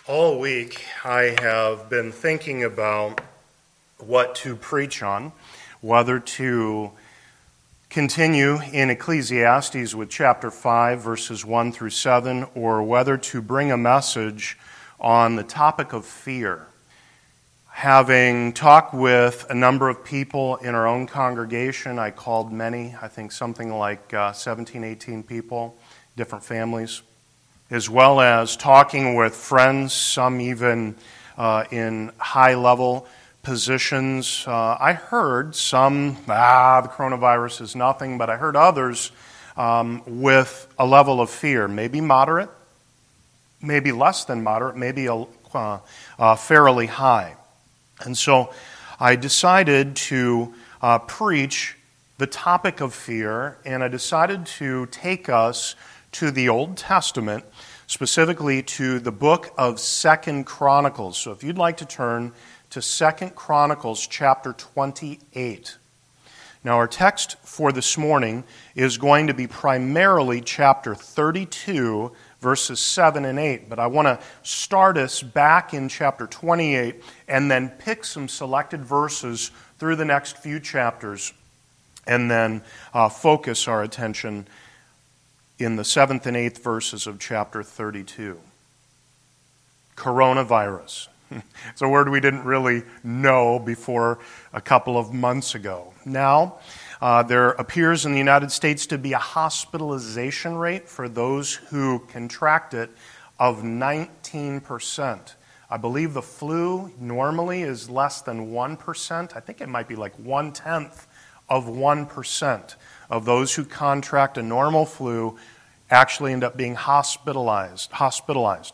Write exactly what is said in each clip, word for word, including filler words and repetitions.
All week I have been thinking about what to preach on, whether to continue in Ecclesiastes with chapter five, verses one through seven, or whether to bring a message on the topic of fear. Having talked with a number of people in our own congregation, I called many, I think something like uh, seventeen, eighteen people, different families, as well as talking with friends, some even uh, in high-level positions. Uh, I heard some, ah, the coronavirus is nothing, but I heard others um, with a level of fear, maybe moderate, maybe less than moderate, maybe a, uh, uh, fairly high. And so I decided to uh, preach the topic of fear, and I decided to take us to the Old Testament, specifically to the book of Second Chronicles. So if you'd like to turn to Second Chronicles chapter twenty-eight. Now our text for this morning is going to be primarily chapter thirty-two, verses seven and eight. But I want to start us back in chapter twenty-eight and then pick some selected verses through the next few chapters and then uh, focus our attention in the seventh and eighth verses of chapter thirty-two. Coronavirus. It's a word we didn't really know before a couple of months ago. Now, uh, there appears in the United States to be a hospitalization rate for those who contract it of nineteen percent. I believe the flu normally is less than one percent. I think it might be like one-tenth of one percent of those who contract a normal flu actually end up being hospitalized. Hospitalized.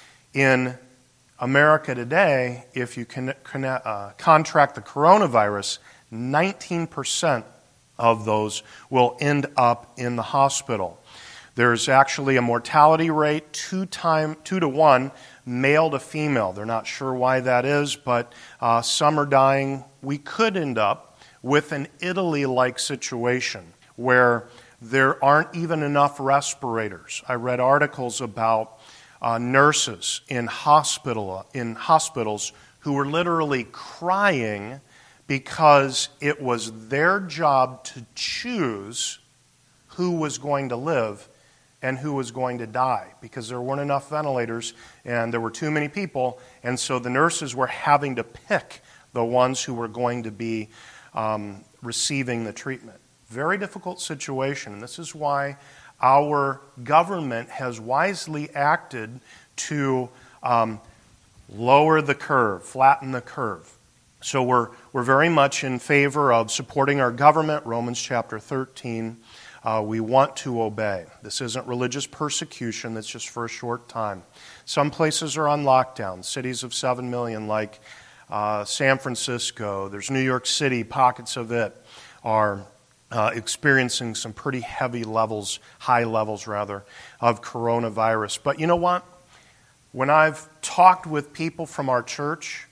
In America today, if you can, uh, contract the coronavirus, nineteen percent of those will end up in the hospital. There's actually a mortality rate two time two to one, male to female. They're not sure why that is, but uh, some are dying. We could end up with an Italy-like situation where there aren't even enough respirators. I read articles about uh, nurses in hospital in hospitals who were literally crying because it was their job to choose who was going to live and who was going to die, because there weren't enough ventilators and there were too many people, and so the nurses were having to pick the ones who were going to be um, receiving the treatment. Very difficult situation, and this is why our government has wisely acted to um, lower the curve, flatten the curve. So we're we're very much in favor of supporting our government. Romans chapter thirteen, uh, we want to obey. This isn't religious persecution, that's just for a short time. Some places are on lockdown, cities of seven million like uh, San Francisco, there's New York City, pockets of it are uh, experiencing some pretty heavy levels, high levels rather, of coronavirus. But you know what? When I've talked with people from our church,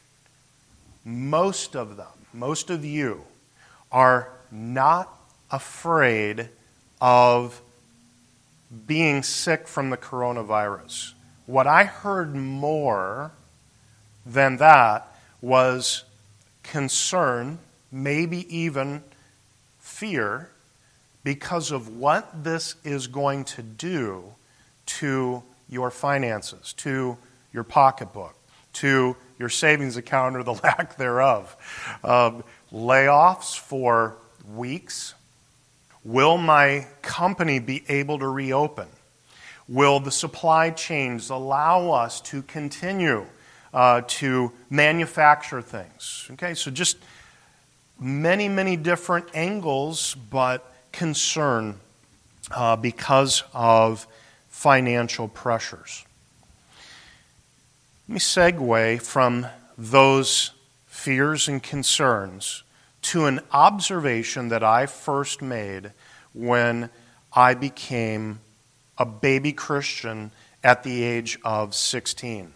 most of them, most of you, are not afraid of being sick from the coronavirus. What I heard more than that was concern, maybe even fear, because of what this is going to do to your finances, to your pocketbook, to your savings account or the lack thereof. Um, layoffs for weeks. Will my company be able to reopen? Will the supply chains allow us to continue uh, to manufacture things? Okay, so just many, many different angles, but concern uh, because of financial pressures. Let me segue from those fears and concerns to an observation that I first made when I became a baby Christian at the age of sixteen.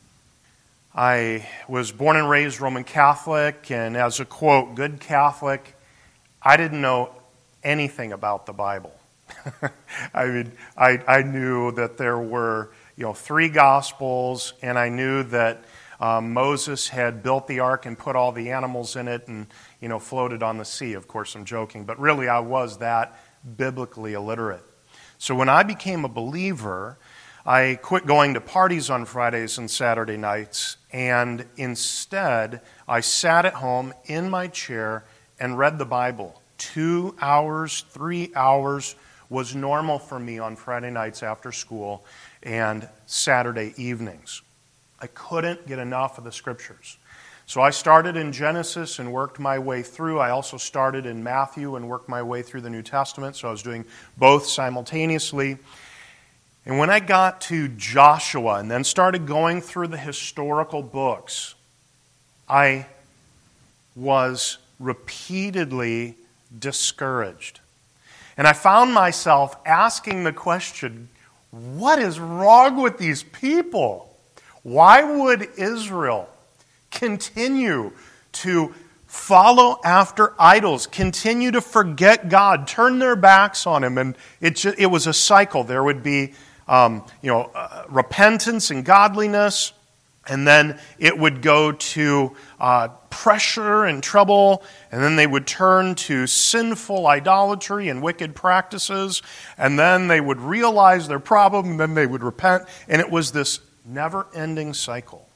I was born and raised Roman Catholic, and as a, quote, good Catholic, I didn't know anything about the Bible. I mean, I, I knew that there were you know, three Gospels, and I knew that um, Moses had built the ark and put all the animals in it and, you know, floated on the sea. Of course, I'm joking, but really I was that biblically illiterate. So when I became a believer, I quit going to parties on Fridays and Saturday nights, and instead I sat at home in my chair and read the Bible. Two hours, three hours was normal for me on Friday nights after school and Saturday evenings. I couldn't get enough of the Scriptures. So I started in Genesis and worked my way through. I also started in Matthew and worked my way through the New Testament, so I was doing both simultaneously. And when I got to Joshua and then started going through the historical books, I was repeatedly discouraged. And I found myself asking the question, what is wrong with these people? Why would Israel continue to follow after idols, continue to forget God, turn their backs on Him? And it, just, it was a cycle. There would be um, you know, uh, repentance and godliness, and then it would go to uh, pressure and trouble, and then they would turn to sinful idolatry and wicked practices, and then they would realize their problem, and then they would repent, and it was this never-ending cycle.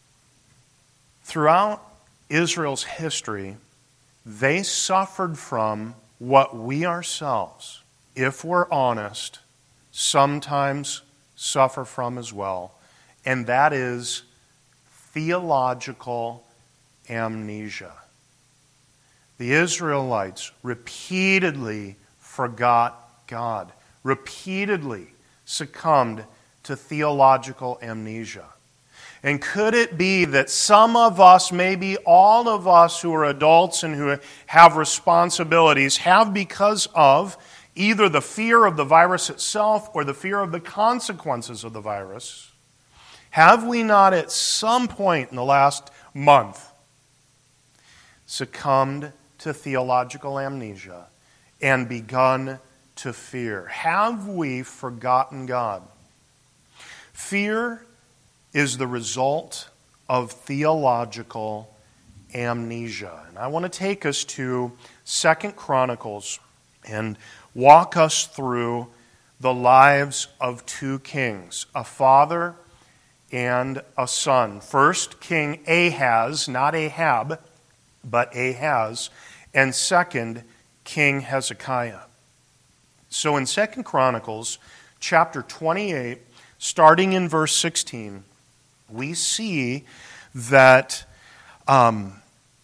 Throughout Israel's history, they suffered from what we ourselves, if we're honest, sometimes suffer from as well, and that is theological amnesia. The Israelites repeatedly forgot God, repeatedly succumbed to theological amnesia. And could it be that some of us, maybe all of us who are adults and who have responsibilities, have because of either the fear of the virus itself or the fear of the consequences of the virus, have we not at some point in the last month succumbed to theological amnesia and begun to fear? Have we forgotten God? Fear is the result of theological amnesia. And I want to take us to Second Chronicles and walk us through the lives of two kings, a father and a son. First, King Ahaz, not Ahab, but Ahaz, and second, King Hezekiah. So in Second Chronicles, chapter twenty-eight, starting in verse sixteen, we see that um,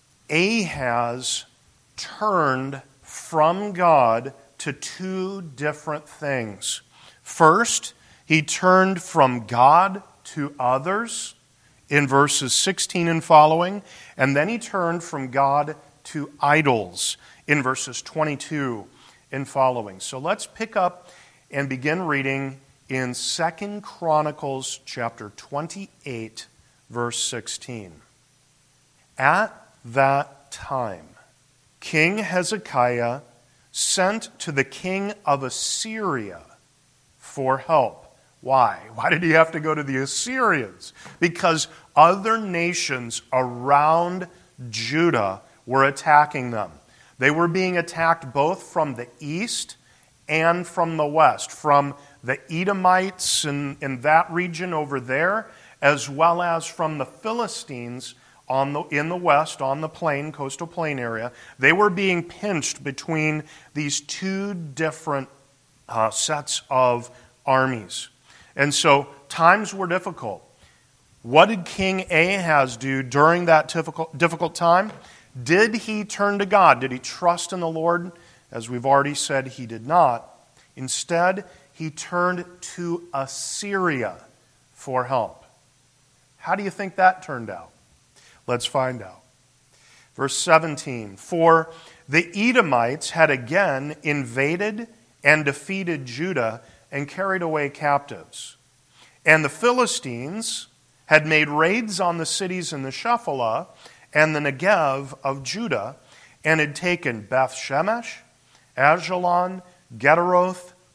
Ahaz turned from God to two different things. First, he turned from God to others in verses sixteen and following, and then he turned from God to idols in verses twenty-two and following. So let's pick up and begin reading in Second Chronicles chapter twenty-eight, verse sixteen. At that time, King Hezekiah sent to the king of Assyria for help. Why? Why did he have to go to the Assyrians? Because other nations around Judah were attacking them. They were being attacked both from the east and from the west, from the Edomites in, in that region over there, as well as from the Philistines on the, in the west, on the plain, coastal plain area. They were being pinched between these two different uh, sets of armies. And so times were difficult. What did King Ahaz do during that difficult, difficult time? Did he turn to God? Did he trust in the Lord? As we've already said, he did not. Instead, he turned to Assyria for help. How do you think that turned out? Let's find out. Verse seventeen, for the Edomites had again invaded and defeated Judah and carried away captives. And the Philistines had made raids on the cities in the Shephelah and the Negev of Judah, and had taken Beth Shemesh, Ajalon, Gederoth,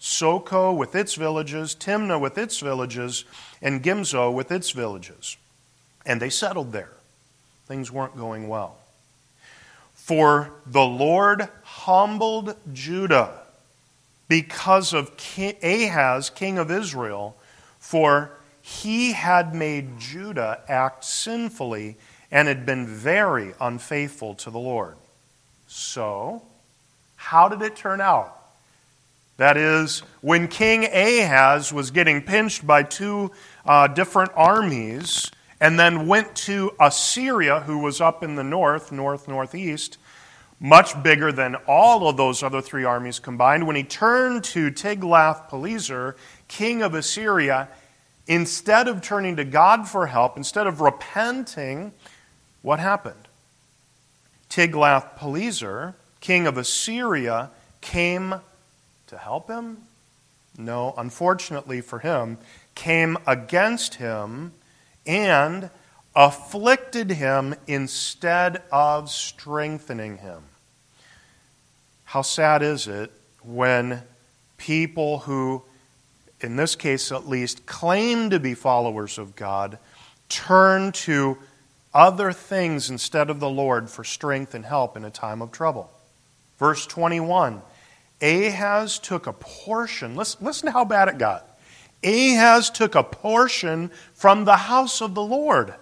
Soko with its villages, Timnah with its villages, and Gimzo with its villages. And they settled there. Things weren't going well. For the Lord humbled Judah because of Ahaz, king of Israel, for he had made Judah act sinfully and had been very unfaithful to the Lord. So, how did it turn out? That is, when King Ahaz was getting pinched by two uh, different armies, and then went to Assyria, who was up in the north, north, northeast, much bigger than all of those other three armies combined. When he turned to Tiglath-Pileser, king of Assyria, instead of turning to God for help, instead of repenting, what happened? Tiglath-Pileser, king of Assyria, came to help him? No, unfortunately for him, came against him and afflicted him instead of strengthening him. How sad is it when people who, in this case at least, claim to be followers of God, turn to other things instead of the Lord for strength and help in a time of trouble. Verse twenty-one, Ahaz took a portion. Listen, listen to how bad it got. Ahaz took a portion from the house of the Lord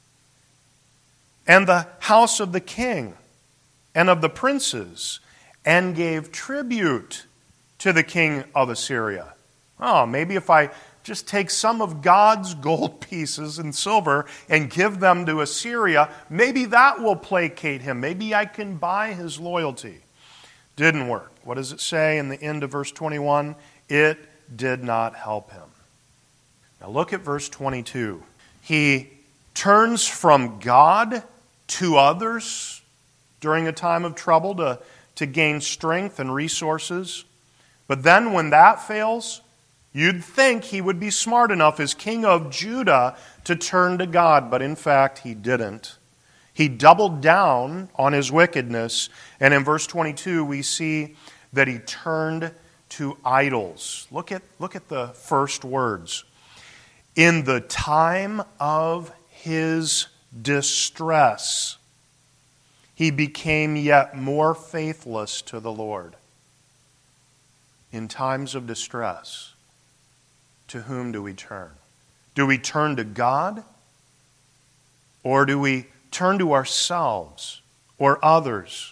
and the house of the king and of the princes and gave tribute to the king of Assyria. Oh, maybe if I just take some of God's gold pieces and silver and give them to Assyria, maybe that will placate him. Maybe I can buy his loyalty. Didn't work. What does it say in the end of verse twenty-one? It did not help him. Now look at verse twenty-two. He turns from God to others during a time of trouble to, to gain strength and resources. But then when that fails, you'd think he would be smart enough as king of Judah to turn to God, but in fact he didn't. He doubled down on his wickedness, and in verse twenty-two we see that he turned to idols. Look at, look at the first words. In the time of his distress, he became yet more faithless to the Lord. In times of distress, to whom do we turn? Do we turn to God? Or do we turn to ourselves or others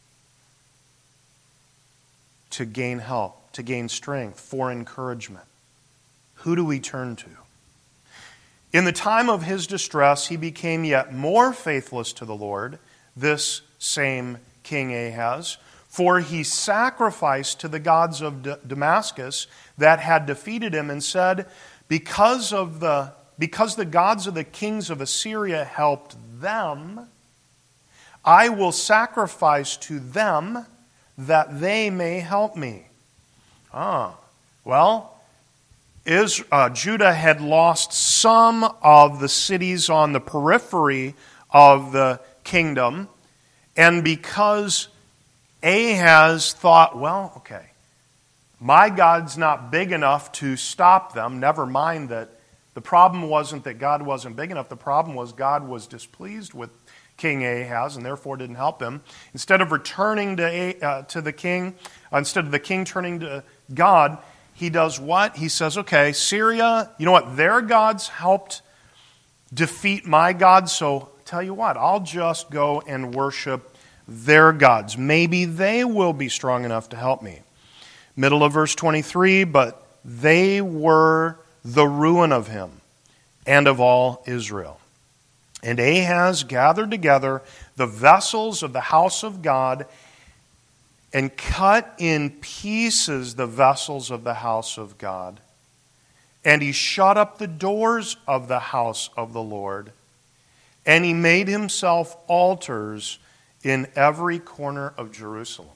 to gain help, to gain strength, for encouragement? Who do we turn to? In the time of his distress, he became yet more faithless to the Lord, this same King Ahaz, for he sacrificed to the gods of D- Damascus that had defeated him and said, because of the because the gods of the kings of Assyria helped them, I will sacrifice to them that they may help me. Ah, well, is, uh, Judah had lost some of the cities on the periphery of the kingdom, and because Ahaz thought, well, okay, my God's not big enough to stop them, never mind that the problem wasn't that God wasn't big enough, the problem was God was displeased with King Ahaz and therefore didn't help him. Instead of returning to, uh, to the king, uh, instead of the king turning to God, he does what? He says, okay, Syria, you know what? Their gods helped defeat my God, so tell you what, I'll just go and worship their gods. Maybe they will be strong enough to help me. Middle of verse twenty-three, but they were the ruin of him and of all Israel. And Ahaz gathered together the vessels of the house of God and cut in pieces the vessels of the house of God. And he shut up the doors of the house of the Lord. And he made himself altars in every corner of Jerusalem.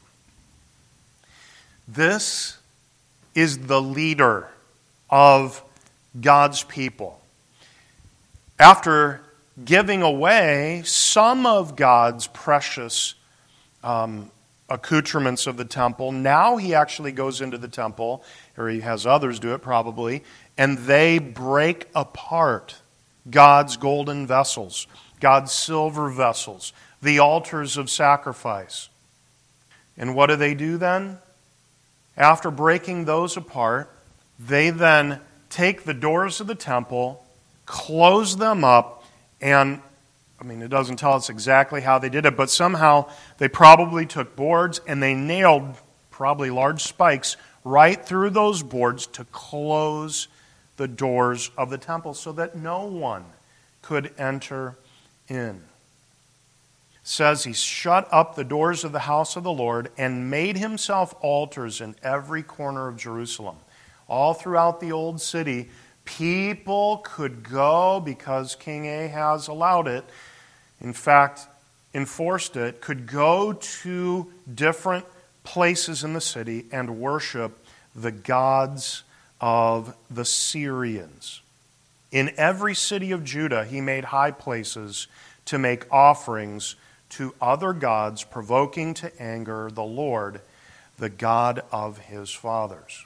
This is the leader of God's people. After giving away some of God's precious um, accoutrements of the temple. Now he actually goes into the temple, or he has others do it probably, and they break apart God's golden vessels, God's silver vessels, the altars of sacrifice. And what do they do then? After breaking those apart, they then take the doors of the temple, close them up, and, I mean, it doesn't tell us exactly how they did it, but somehow they probably took boards and they nailed probably large spikes right through those boards to close the doors of the temple so that no one could enter in. It says he shut up the doors of the house of the Lord and made himself altars in every corner of Jerusalem. All throughout the old city, people could go, because King Ahaz allowed it, in fact, enforced it, could go to different places in the city and worship the gods of the Syrians. In every city of Judah, he made high places to make offerings to other gods, provoking to anger the Lord, the God of his fathers.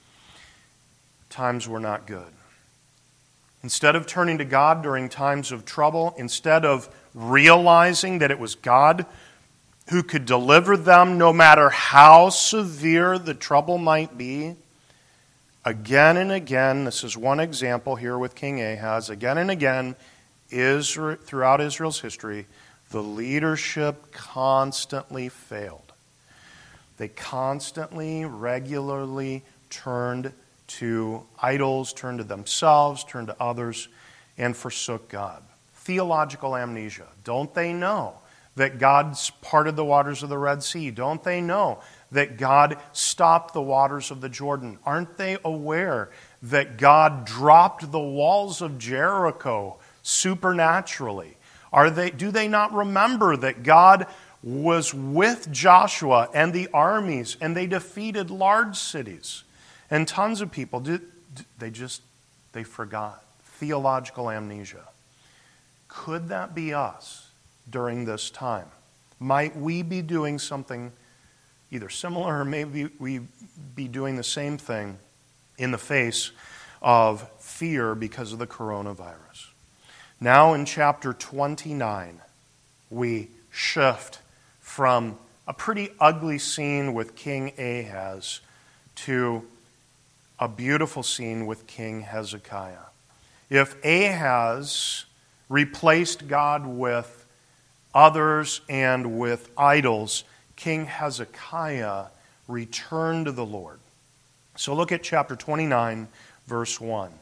Times were not good. Instead of turning to God during times of trouble, instead of realizing that it was God who could deliver them no matter how severe the trouble might be, again and again, this is one example here with King Ahaz, again and again, Israel, throughout Israel's history, the leadership constantly failed. They constantly, regularly turned to idols, turned to themselves, turned to others, and forsook God. Theological amnesia. Don't they know that God's parted the waters of the Red Sea? Don't they know that God stopped the waters of the Jordan? Aren't they aware that God dropped the walls of Jericho supernaturally? Are they, do they not remember that God was with Joshua and the armies, and they defeated large cities and tons of people? They just, they forgot. Theological amnesia. Could that be us during this time? Might we be doing something either similar, or maybe we be doing the same thing in the face of fear because of the coronavirus? Now in chapter twenty-nine, we shift from a pretty ugly scene with King Ahaz to a beautiful scene with King Hezekiah. If Ahaz replaced God with others and with idols, King Hezekiah returned to the Lord. So look at chapter twenty-nine, verse one.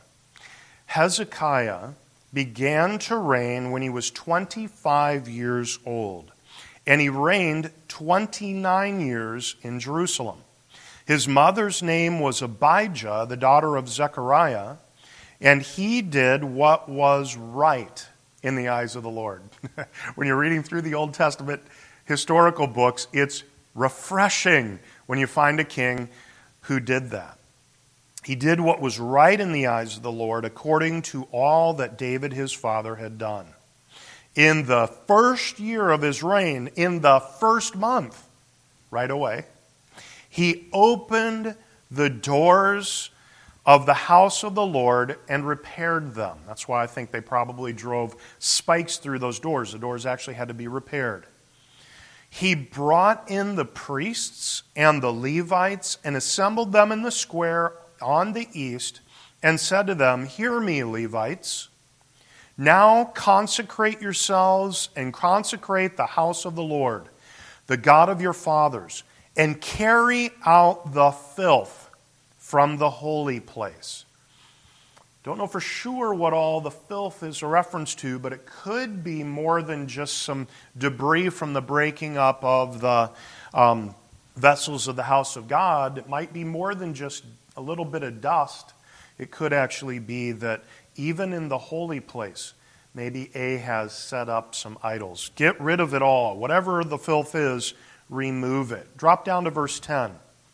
Hezekiah began to reign when he was twenty-five years old, and he reigned twenty-nine years in Jerusalem. His mother's name was Abijah, the daughter of Zechariah, and he did what was right in the eyes of the Lord. When you're reading through the Old Testament historical books, it's refreshing when you find a king who did that. He did what was right in the eyes of the Lord according to all that David his father had done. In the first year of his reign, in the first month, right away, he opened the doors of the house of the Lord and repaired them. That's why I think they probably drove spikes through those doors. The doors actually had to be repaired. He brought in the priests and the Levites and assembled them in the square on the east and said to them, "Hear me, Levites. Now consecrate yourselves and consecrate the house of the Lord, the God of your fathers, and carry out the filth from the holy place." Don't know for sure what all the filth is a reference to, but it could be more than just some debris from the breaking up of the um, vessels of the house of God. It might be more than just a little bit of dust. It could actually be that even in the holy place, maybe Ahaz set up some idols. Get rid of it all. Whatever the filth is, remove it. Drop down to verse ten.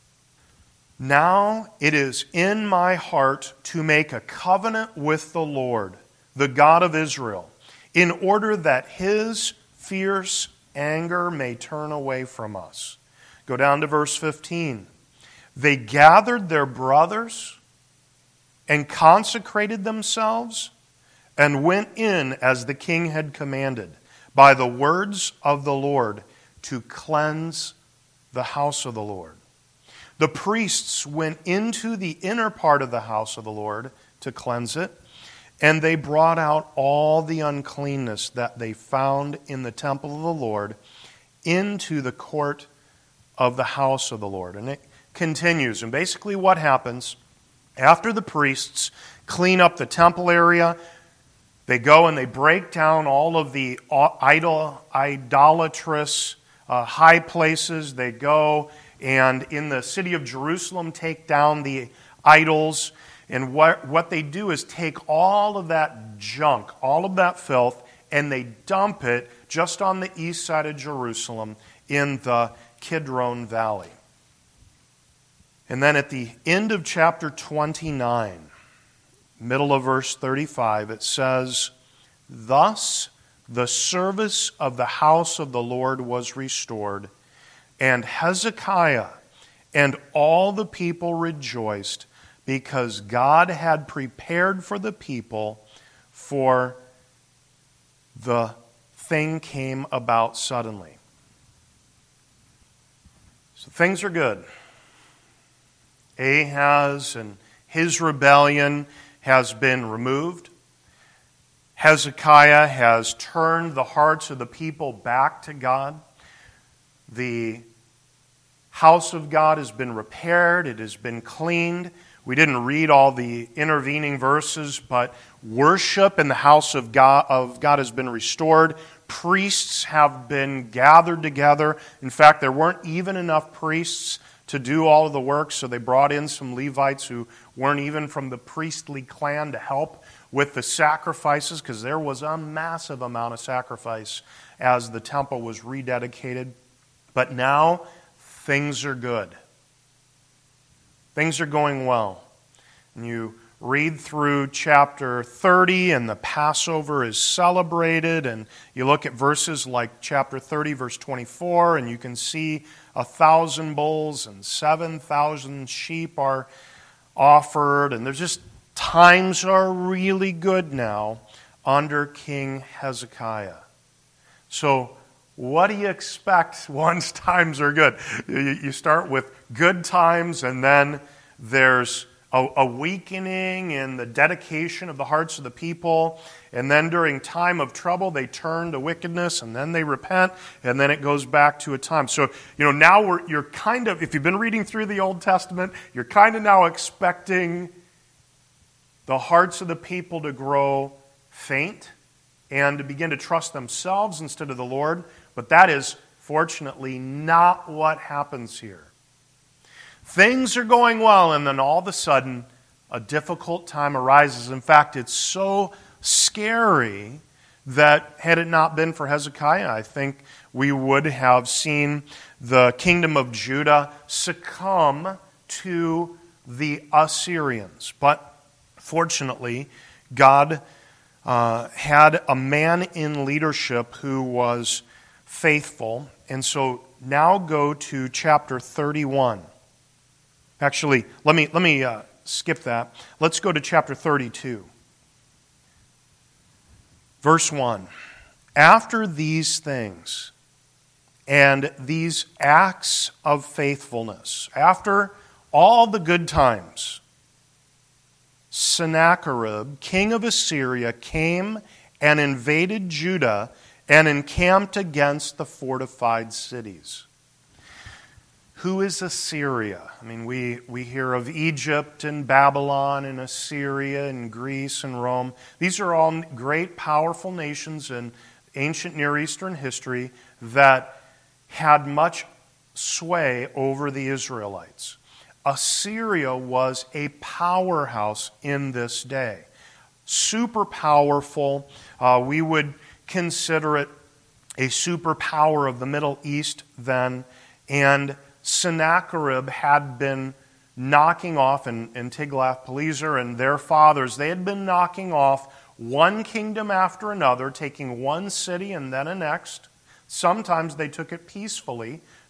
Now it is in my heart to make a covenant with the Lord, the God of Israel, in order that his fierce anger may turn away from us. Go down to verse fifteen. They gathered their brothers and consecrated themselves and went in as the king had commanded by the words of the Lord to cleanse the house of the Lord. The priests went into the inner part of the house of the Lord to cleanse it, and they brought out all the uncleanness that they found in the temple of the Lord into the court of the house of the Lord. And it continues. And basically what happens, after the priests clean up the temple area, they go and they break down all of the idol, idolatrous uh, high places. They go and in the city of Jerusalem take down the idols. And what, what they do is take all of that junk, all of that filth, and they dump it just on the east side of Jerusalem in the Kidron Valley. And then at the end of chapter twenty-nine, middle of verse thirty-five, it says, "Thus the service of the house of the Lord was restored, and Hezekiah and all the people rejoiced, because God had prepared for the people, for the thing came about suddenly." So things are good. Ahaz and his rebellion has been removed. Hezekiah has turned the hearts of the people back to God. The house of God has been repaired. It has been cleaned. We didn't read all the intervening verses, but worship in the house of God, of God has been restored. Priests have been gathered together. In fact, there weren't even enough priests to do all of the work, so they brought in some Levites who weren't even from the priestly clan to help with the sacrifices, because there was a massive amount of sacrifice as the temple was rededicated. But now, things are good. Things are going well. And you read through chapter thirty, and the Passover is celebrated, and you look at verses like chapter thirty, verse twenty-four, and you can see a thousand bulls and seven thousand sheep are offered, and there's just times are really good now under King Hezekiah. So what do you expect once times are good? You start with good times, and then there's a, a weakening in the dedication of the hearts of the people. And then during time of trouble, they turn to wickedness, and then they repent, and then it goes back to a time. So, you know, now we're, you're kind of, if you've been reading through the Old Testament, you're kind of now expecting the hearts of the people to grow faint and to begin to trust themselves instead of the Lord. But that is, fortunately, not what happens here. Things are going well, and then all of a sudden, a difficult time arises. In fact, it's so scary that had it not been for Hezekiah, I think we would have seen the kingdom of Judah succumb to the Assyrians. But fortunately, God uh, had a man in leadership who was faithful. And so now go to chapter thirty-one. Actually, let me let me uh, skip that. Let's go to chapter thirty-two. Verse one. After these things and these acts of faithfulness, after all the good times, Sennacherib, king of Assyria, came and invaded Judah and encamped against the fortified cities. Who is Assyria? I mean, we, we hear of Egypt and Babylon and Assyria and Greece and Rome. These are all great, powerful nations in ancient Near Eastern history that had much sway over the Israelites. Assyria was a powerhouse in this day. Super powerful. Uh, we would consider it a superpower of the Middle East then. And Sennacherib had been knocking off, and, and Tiglath-Pileser and their fathers, they had been knocking off one kingdom after another, taking one city and then a next. Sometimes they took it peacefully,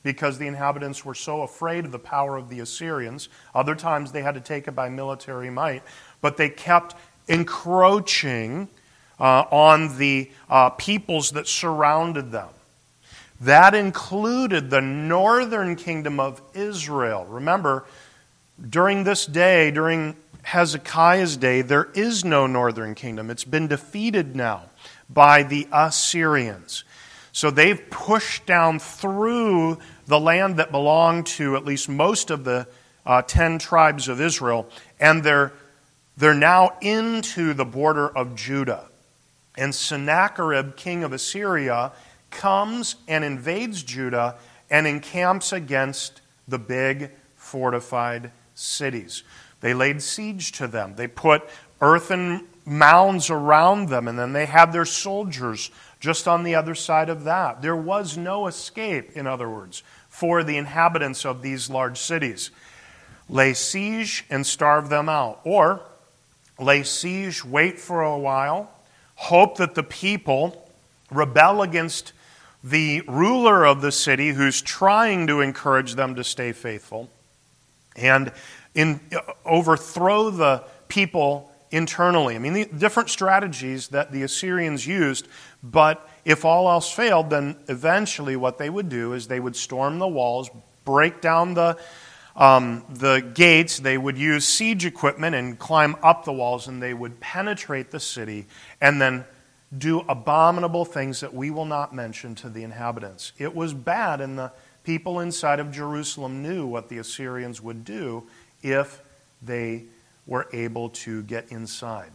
because the inhabitants were so afraid of the power of the Assyrians. Other times they had to take it by military might. But they kept encroaching uh, on the uh, peoples that surrounded them. That included the northern kingdom of Israel. Remember, during this day, during Hezekiah's day, there is no northern kingdom. It's been defeated now by the Assyrians. So they've pushed down through the land that belonged to at least most of the uh, ten tribes of Israel, and they're, they're now into the border of Judah. And Sennacherib, king of Assyria, comes and invades Judah and encamps against the big fortified cities. They laid siege to them. They put earthen mounds around them, and then they had their soldiers just on the other side of that. There was no escape, in other words, for the inhabitants of these large cities. Lay siege and starve them out. Or lay siege, wait for a while, hope that the people rebel against the ruler of the city who's trying to encourage them to stay faithful, and in, overthrow the people internally. I mean, the different strategies that the Assyrians used, but if all else failed, then eventually what they would do is they would storm the walls, break down the um, the gates, they would use siege equipment and climb up the walls, and they would penetrate the city and then do abominable things that we will not mention to the inhabitants. It was bad, and the people inside of Jerusalem knew what the Assyrians would do if they were able to get inside.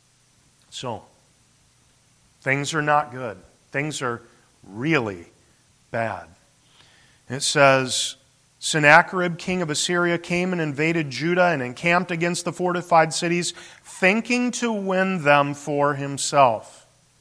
So, things are not good. Things are really bad. It says, Sennacherib, king of Assyria, came and invaded Judah and encamped against the fortified cities, thinking to win them for himself.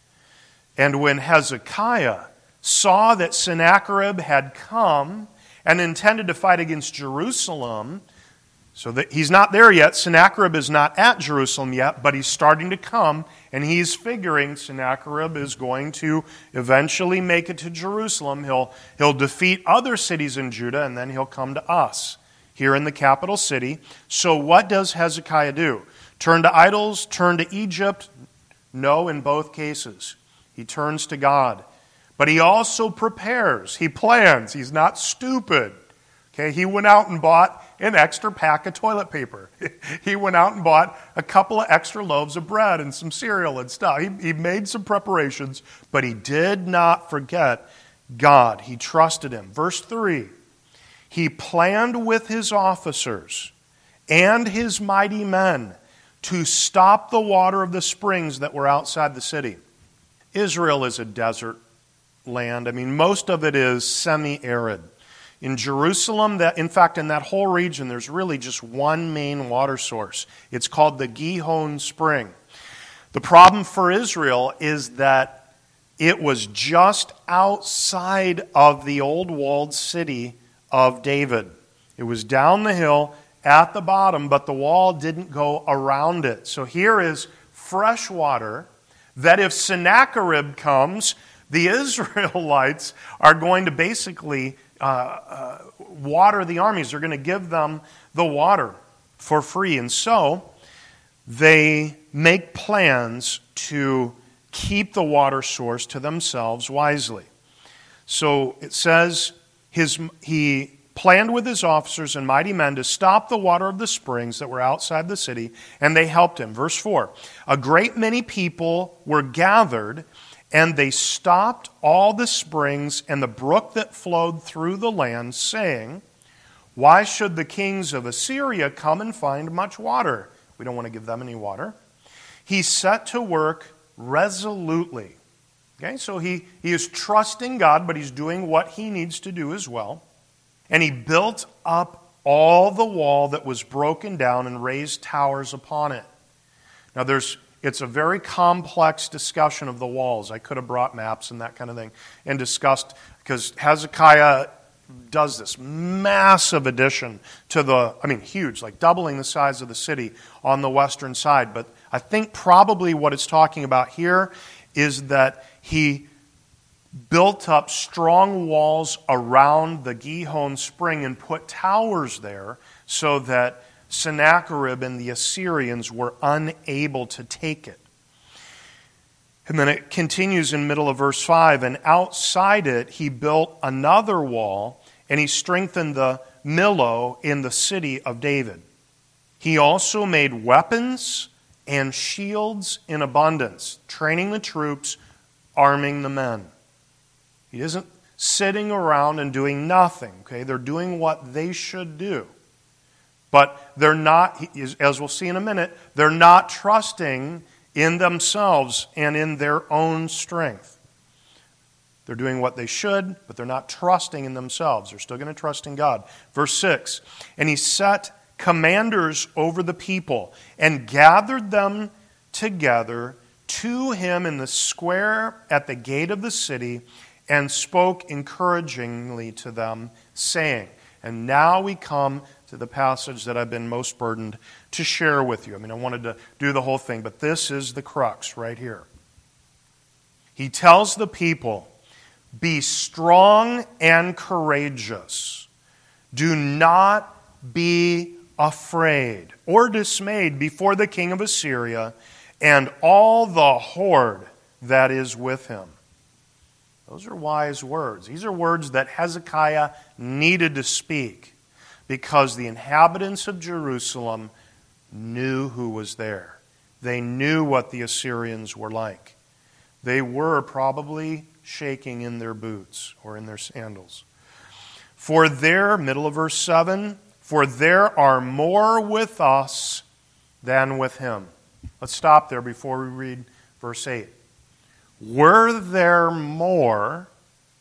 And when Hezekiah saw that Sennacherib had come and intended to fight against Jerusalem, so that he's not there yet, Sennacherib is not at Jerusalem yet, but he's starting to come, and he's figuring Sennacherib is going to eventually make it to Jerusalem. He'll, he'll defeat other cities in Judah, and then he'll come to us here in the capital city. So what does Hezekiah do? Turn to idols? Turn to Egypt? No, in both cases. He turns to God. But he also prepares. He plans. He's not stupid. Okay, he went out and bought an extra pack of toilet paper. He went out and bought a couple of extra loaves of bread and some cereal and stuff. He, he made some preparations, but he did not forget God. He trusted him. Verse three, he planned with his officers and his mighty men to stop the water of the springs that were outside the city. Israel is a desert land. I mean, most of it is semi-arid. In Jerusalem, that in fact, in that whole region, there's really just one main water source. It's called the Gihon Spring. The problem for Israel is that it was just outside of the old walled city of David. It was down the hill at the bottom, but the wall didn't go around it. So here is fresh water that if Sennacherib comes, the Israelites are going to basically uh, uh, water the armies. They're going to give them the water for free. And so they make plans to keep the water source to themselves wisely. So it says his he planned with his officers and mighty men to stop the water of the springs that were outside the city, and they helped him. Verse four, a great many people were gathered, and they stopped all the springs and the brook that flowed through the land, saying, why should the kings of Assyria come and find much water? We don't want to give them any water. He set to work resolutely. Okay, so he, he is trusting God, but he's doing what he needs to do as well. And he built up all the wall that was broken down and raised towers upon it. Now, there's it's a very complex discussion of the walls. I could have brought maps and that kind of thing and discussed, because Hezekiah does this massive addition to the, I mean, huge, like doubling the size of the city on the western side. But I think probably what it's talking about here is that he built up strong walls around the Gihon spring and put towers there so that Sennacherib and the Assyrians were unable to take it. And then it continues in the middle of verse five, and outside it he built another wall, and he strengthened the Millo in the city of David. He also made weapons and shields in abundance, training the troops, arming the men. He isn't sitting around and doing nothing, okay? They're doing what they should do. But they're not, as we'll see in a minute, they're not trusting in themselves and in their own strength. They're doing what they should, but they're not trusting in themselves. They're still going to trust in God. Verse six, and he set commanders over the people and gathered them together to him in the square at the gate of the city and spoke encouragingly to them, saying, and now we come to the passage that I've been most burdened to share with you. I mean, I wanted to do the whole thing, but this is the crux right here. He tells the people, be strong and courageous. Do not be afraid or dismayed before the king of Assyria and all the horde that is with him. Those are wise words. These are words that Hezekiah needed to speak because the inhabitants of Jerusalem knew who was there. They knew what the Assyrians were like. They were probably shaking in their boots or in their sandals. For there, middle of verse seven, for there are more with us than with him. Let's stop there before we read verse eight. Were there more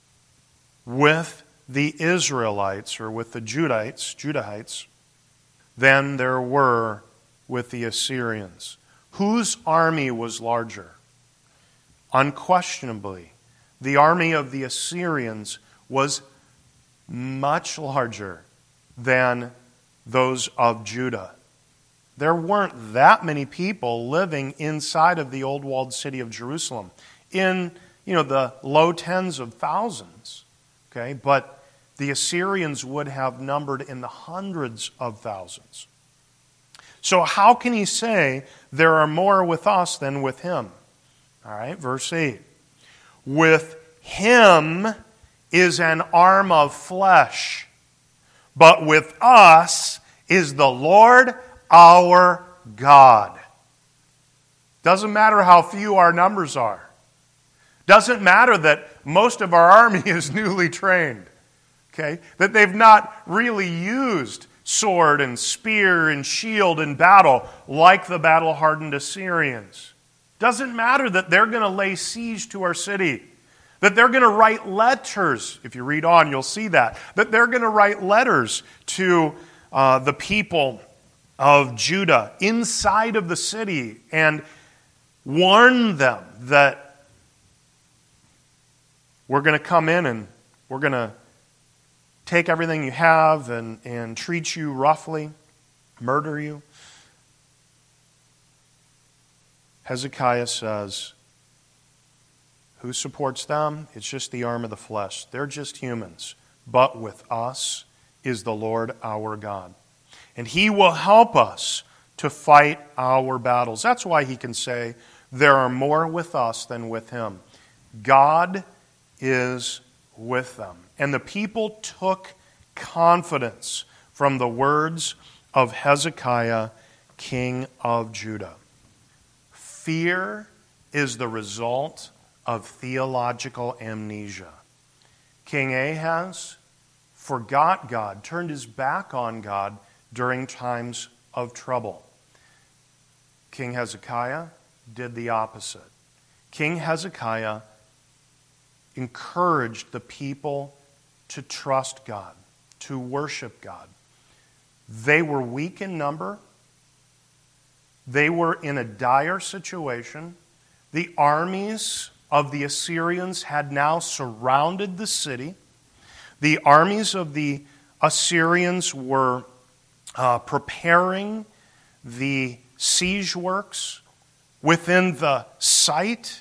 with the Israelites or with the Judites, Judahites, than there were with the Assyrians? Whose army was larger? Unquestionably, the army of the Assyrians was much larger than those of Judah. There weren't that many people living inside of the old walled city of Jerusalem, in, you know, the low tens of thousands. Okay, but the Assyrians would have numbered in the hundreds of thousands. So how can he say there are more with us than with him? All right, verse eight. With him is an arm of flesh, but with us is the Lord our God. Doesn't matter how few our numbers are. Doesn't matter that most of our army is newly trained. Okay? That they've not really used sword and spear and shield in battle like the battle-hardened Assyrians. Doesn't matter that they're going to lay siege to our city. That they're going to write letters. If you read on, you'll see that. That they're going to write letters to uh, the people of Judah inside of the city and warn them that we're going to come in and we're going to take everything you have and, and treat you roughly, murder you. Hezekiah says, who supports them? It's just the arm of the flesh. They're just humans. But with us is the Lord our God. And he will help us to fight our battles. That's why he can say, there are more with us than with him. God is with them. And the people took confidence from the words of Hezekiah, king of Judah. Fear is the result of theological amnesia. King Ahaz forgot God, turned his back on God during times of trouble. King Hezekiah did the opposite. King Hezekiah encouraged the people to trust God, to worship God. They were weak in number. They were in a dire situation. The armies of the Assyrians had now surrounded the city. The armies of the Assyrians were uh, preparing the siege works within the sight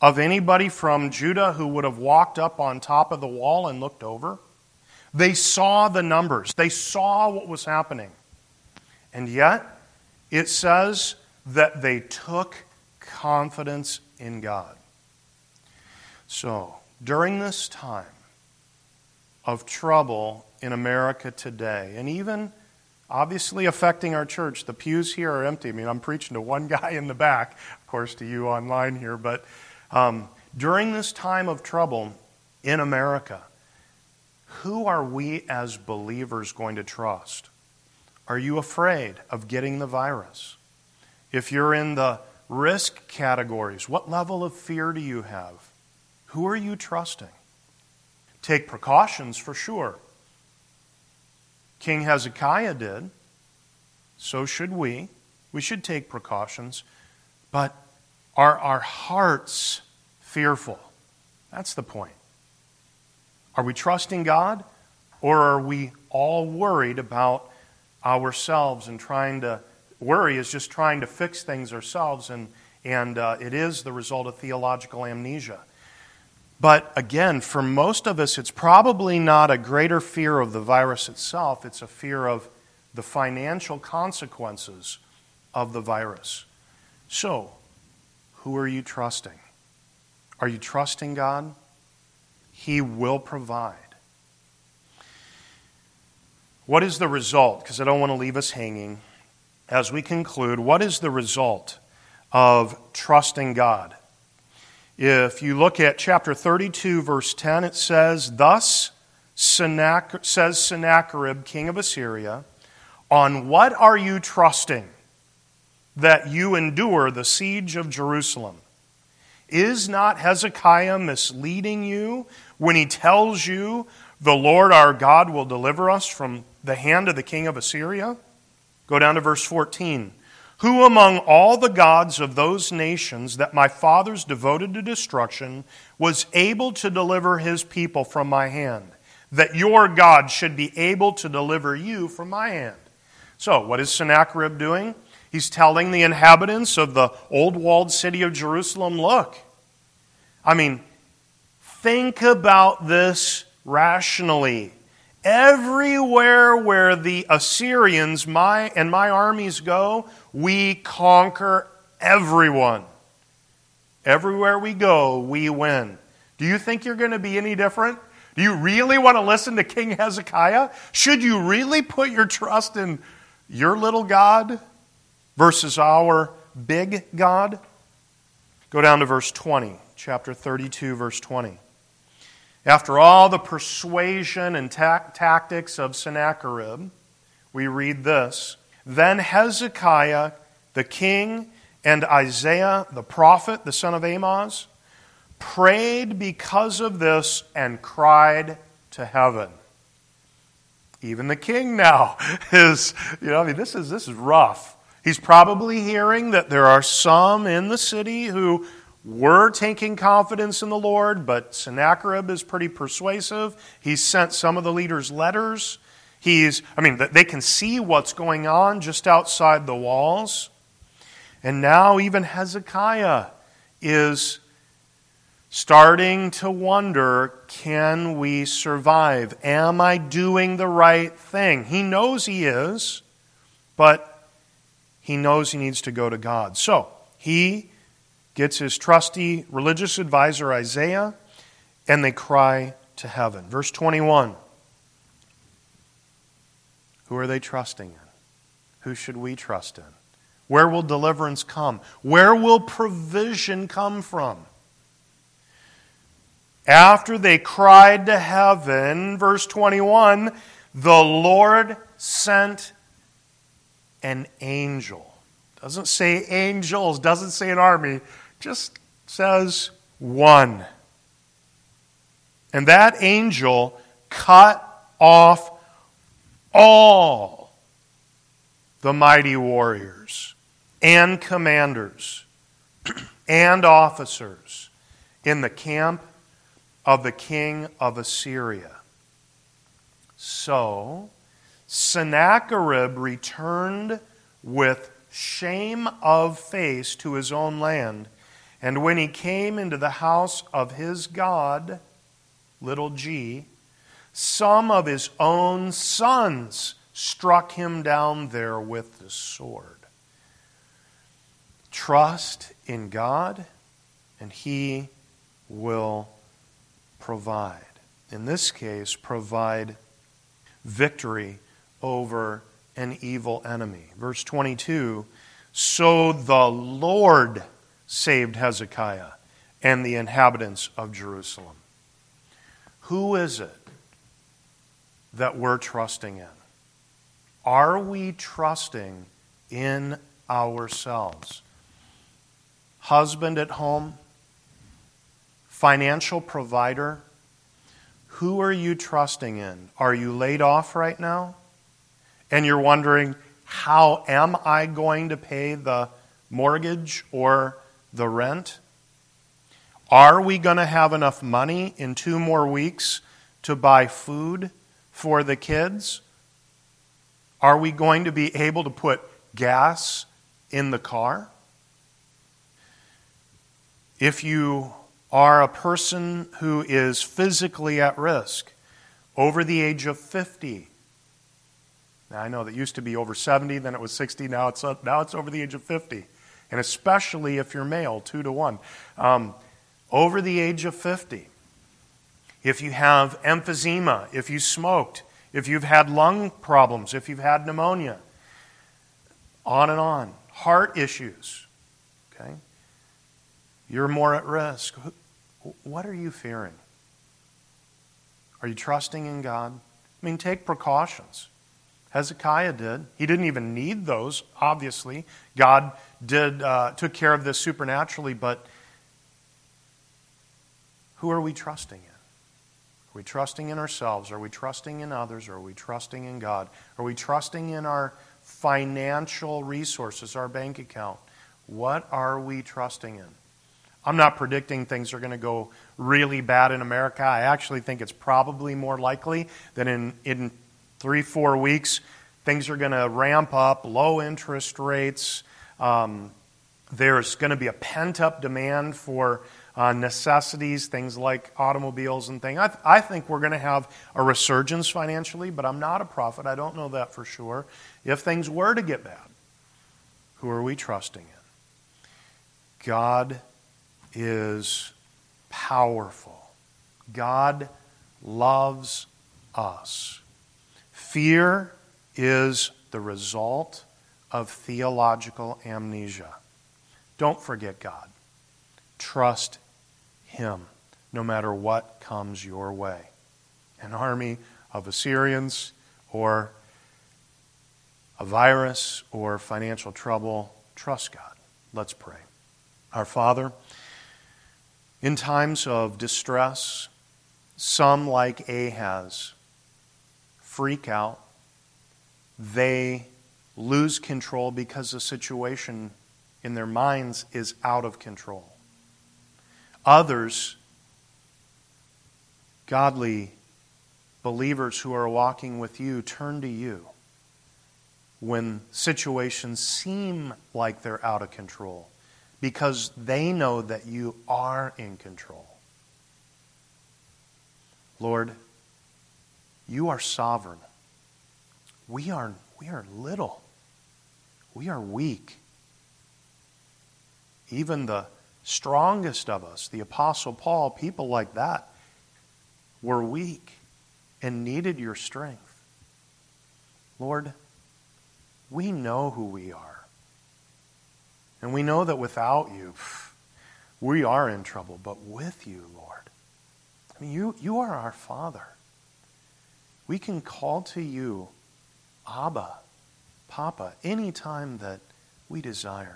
of anybody from Judah who would have walked up on top of the wall and looked over. They saw the numbers. They saw what was happening. And yet, it says that they took confidence in God. So, during this time of trouble in America today, and even obviously affecting our church, the pews here are empty. I mean, I'm preaching to one guy in the back, of course, to you online here, but um, during this time of trouble in America, who are we as believers going to trust? Are you afraid of getting the virus? If you're in the risk categories, what level of fear do you have? Who are you trusting? Take precautions for sure. King Hezekiah did. So should we. We should take precautions. But are our hearts fearful? That's the point. Are we trusting God, or are we all worried about ourselves and trying to, worry is just trying to fix things ourselves, and, and uh, it is the result of theological amnesia. But again, for most of us, it's probably not a greater fear of the virus itself, it's a fear of the financial consequences of the virus. So, who are you trusting? Are you trusting God? He will provide. What is the result? Because I don't want to leave us hanging. As we conclude, what is the result of trusting God? If you look at chapter thirty-two, verse ten, it says, Thus Sennacherib, says Sennacherib, king of Assyria, on what are you trusting that you endure the siege of Jerusalem? Is not Hezekiah misleading you when he tells you the Lord our God will deliver us from the hand of the king of Assyria? Go down to verse fourteen. Who among all the gods of those nations that my fathers devoted to destruction was able to deliver his people from my hand, that your God should be able to deliver you from my hand? So, what is Sennacherib doing? He's telling the inhabitants of the old walled city of Jerusalem, look, I mean, think about this rationally. Everywhere where the Assyrians my and my armies go, we conquer everyone. Everywhere we go, we win. Do you think you're going to be any different? Do you really want to listen to King Hezekiah? Should you really put your trust in your little God versus our big God? Go down to verse twenty, chapter thirty-two, verse twenty. After all the persuasion and ta- tactics of Sennacherib, we read this. Then Hezekiah, the king, and Isaiah, the prophet, the son of Amoz, prayed because of this and cried to heaven. Even the king now is, you know, I mean, this is, this is rough. He's probably hearing that there are some in the city who were taking confidence in the Lord, but Sennacherib is pretty persuasive. He's sent some of the leaders letters. He's, I mean, they can see what's going on just outside the walls. And now even Hezekiah is starting to wonder, can we survive? Am I doing the right thing? He knows he is, but he knows he needs to go to God. So, he gets his trusty religious advisor Isaiah, and they cry to heaven. Verse twenty-one. Who are they trusting in? Who should we trust in? Where will deliverance come? Where will provision come from? After they cried to heaven, verse twenty-one, the Lord sent an angel. Doesn't say angels, doesn't say an army, just says one. And that angel cut off all the mighty warriors and commanders and officers in the camp of the king of Assyria. So Sennacherib returned with shame of face to his own land, And when he came into the house of his God, little g, some of his own sons struck him down there with the sword. Trust in God, and he will provide. In this case, provide victory over an evil enemy. Verse twenty-two, so the Lord saved Hezekiah and the inhabitants of Jerusalem. Who is it that we're trusting in? Are we trusting in ourselves? Husband at home, financial provider, who are you trusting in? Are you laid off right now? And you're wondering, how am I going to pay the mortgage or the rent? Are we going to have enough money in two more weeks to buy food for the kids? Are we going to be able to put gas in the car? If you are a person who is physically at risk, over the age of fifty, now I know that used to be over seventy, then it was sixty, now it's now it's over the age of fifty. And especially if you're male, two to one. Um, over the age of fifty, if you have emphysema, if you smoked, if you've had lung problems, if you've had pneumonia, on and on, heart issues, okay, you're more at risk. What are you fearing? Are you trusting in God? I mean, take precautions. Hezekiah did. He didn't even need those, obviously. God did uh, took care of this supernaturally, but who are we trusting in? Are we trusting in ourselves? Are we trusting in others? Or are we trusting in God? Are we trusting in our financial resources, our bank account? What are we trusting in? I'm not predicting things are going to go really bad in America. I actually think it's probably more likely that in, in three, four weeks, things are going to ramp up, low interest rates. Um, there's going to be a pent-up demand for uh, necessities, things like automobiles and things. I, th- I think we're going to have a resurgence financially, but I'm not a prophet. I don't know that for sure. If things were to get bad, who are we trusting in? God is powerful. God loves us. Fear is the result of theological amnesia. Don't forget God. Trust Him, no matter what comes your way. An army of Assyrians, or a virus, or financial trouble, trust God. Let's pray. Our Father, in times of distress, some, like Ahaz, freak out. They lose control because the situation in their minds is out of control. Others, godly believers who are walking with you, turn to you when situations seem like they're out of control, because they know that you are in control. Lord, you are sovereign. We are, we are little. We are weak. Even the strongest of us, the Apostle Paul, people like that, were weak and needed your strength. Lord, we know who we are. And we know that without you, we are in trouble. But with you, Lord, I mean, you, you are our Father. We can call to you, Abba, Papa, any time that we desire.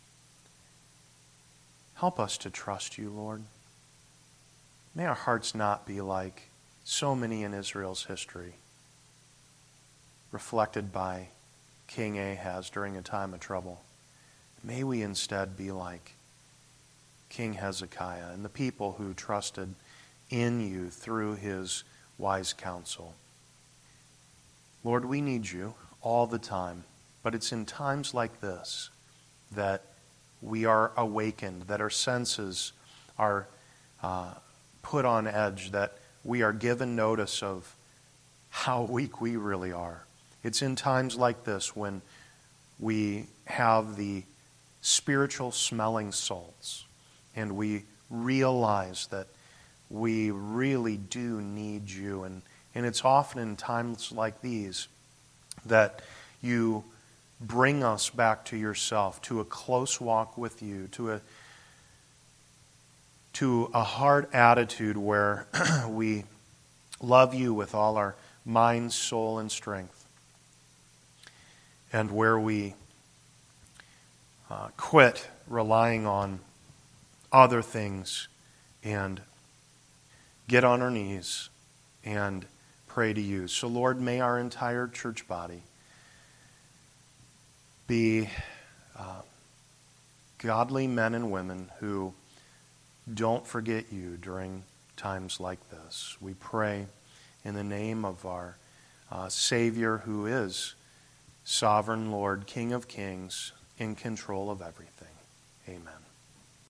Help us to trust you, Lord. May our hearts not be like so many in Israel's history, reflected by King Ahaz during a time of trouble. May we instead be like King Hezekiah and the people who trusted in you through his wise counsel. Lord, we need you all the time, but it's in times like this that we are awakened, that our senses are uh, put on edge, that we are given notice of how weak we really are. It's in times like this when we have the spiritual smelling salts and we realize that we really do need you. And, and it's often in times like these that you bring us back to yourself, to a close walk with you, to a to a heart attitude where we love you with all our mind, soul, and strength, and where we uh, quit relying on other things and get on our knees and pray to you. So, Lord, may our entire church body be uh, godly men and women who don't forget you during times like this. We pray in the name of our uh, Savior, who is Sovereign Lord, King of Kings, in control of everything. Amen.